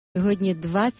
Сьогодні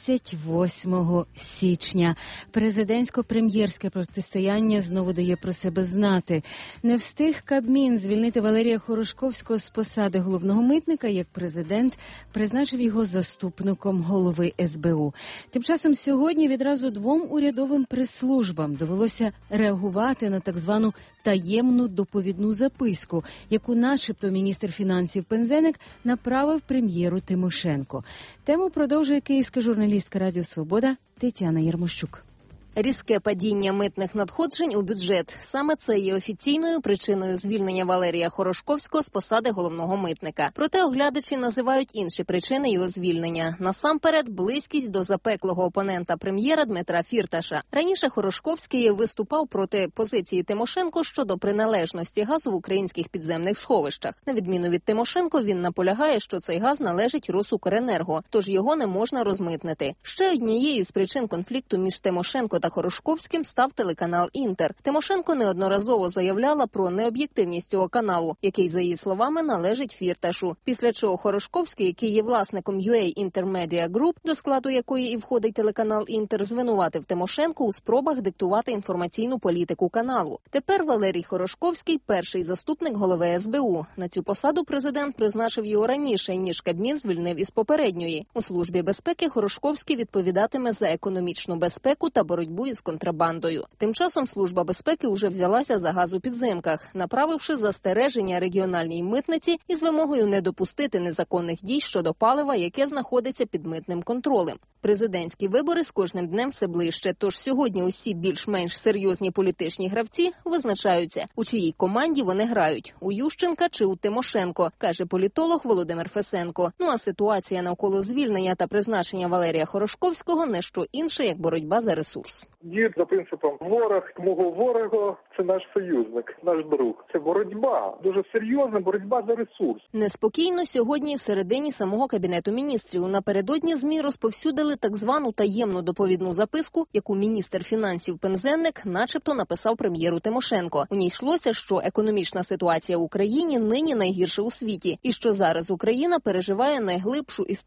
28 січня. Президентсько-прем'єрське протистояння знову дає про себе знати. Не встиг Кабмін звільнити Валерія Хорошковського з посади головного митника, як президент призначив його заступником голови СБУ. Тим часом сьогодні відразу двом урядовим прес-службам довелося реагувати на так звану таємну доповідну записку, яку начебто міністр фінансів Пинзеник направив прем'єру Тимошенко. Тему продовжує київська журналістка Радіо Свобода Тетяна Ярмощук. Різке падіння митних надходжень у бюджет. Саме це є офіційною причиною звільнення Валерія Хорошковського з посади головного митника. Проте оглядачі називають інші причини його звільнення. Насамперед, близькість до запеклого опонента прем'єра Дмитра Фірташа. Раніше Хорошковський виступав проти позиції Тимошенко щодо приналежності газу в українських підземних сховищах. На відміну від Тимошенко, він наполягає, що цей газ належить Росукренерго, тож його не можна розмитнити. Ще однією з причин конфлікту між Тимошенко та Хорошковським став телеканал «Інтер». Тимошенко неодноразово заявляла про необ'єктивність цього каналу, який, за її словами, належить Фірташу. Після чого Хорошковський, який є власником UA Intermedia Group, до складу якої і входить телеканал «Інтер», звинуватив Тимошенко у спробах диктувати інформаційну політику каналу. Тепер Валерій Хорошковський – перший заступник голови СБУ. На цю посаду президент призначив його раніше, ніж Кабмін звільнив із попередньої. У Службі безпеки Хорошковський відповідатиме за економічну безпеку та боротьбу із контрабандою. Тим часом Служба безпеки уже взялася за газ у підземках, направивши застереження регіональній митниці із вимогою не допустити незаконних дій щодо палива, яке знаходиться під митним контролем. Президентські вибори з кожним днем все ближче, тож сьогодні усі більш-менш серйозні політичні гравці визначаються, у чиїй команді вони грають – у Ющенка чи у Тимошенко, каже політолог Володимир Фесенко. Ну а ситуація навколо звільнення та призначення Валерія Хорошковського – не що інше, як боротьба за ресурс. Діють за принципом ворог мого ворога – це наш союзник, наш друг. Це боротьба, дуже серйозна боротьба за ресурс. Неспокійно сьогодні всередині самого Кабінету міністрів. Напередодні ЗМІ розповсюдили так звану таємну доповідну записку, яку міністр фінансів Пинзеник начебто написав прем'єру Тимошенко. У ній йшлося, що економічна ситуація в Україні нині найгірша у світі і що зараз Україна переживає найглибшу із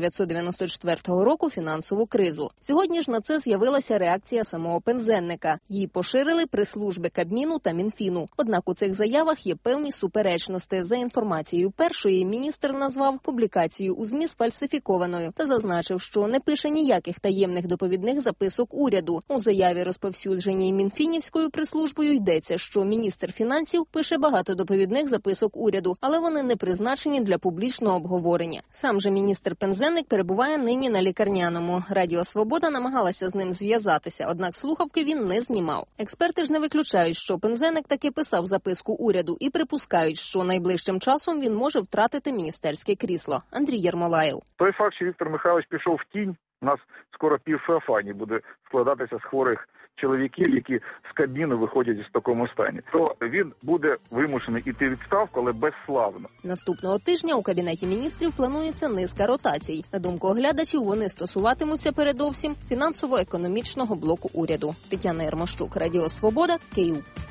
1994 року фінансову кризу. Сьогодні ж на це з'явилася реакція самого Пинзеника. Її поширили прес-служби Кабміну та Мінфіну. Однак у цих заявах є певні суперечності. За інформацією першої, міністр назвав публікацію у ЗМІ сфальсифікованою та зазначив, що не пише ніяких таємних доповідних записок уряду. У заяві, розповсюдженій Мінфінівською прес-службою, йдеться, що міністр фінансів пише багато доповідних записок уряду, але вони не призначені для публічного обговорення. Сам же міністр Пинзеник перебуває нині на лікарняному. Радіо Свобода намагалася з ним зв'язатися, однак слухавки він не знімав. Експерти ж не виключають, що Пинзеник таки писав записку уряду і припускають, що найближчим часом він може втратити міністерське крісло. Андрій Єрмолаєв. Той факт, що Віктор Михайлович пішов в тінь, у нас скоро півфеофанії буде складатися з хворих чоловіків, які з Кабміну виходять в такому стані. То він буде вимушений іти у відставку, але безславно. Наступного тижня у Кабінеті міністрів планується низка ротацій. На думку оглядачів, вони стосуватимуться передовсім фінансово-економічного блоку уряду. Тетяна Ярмощук, Радіо Свобода, Київ.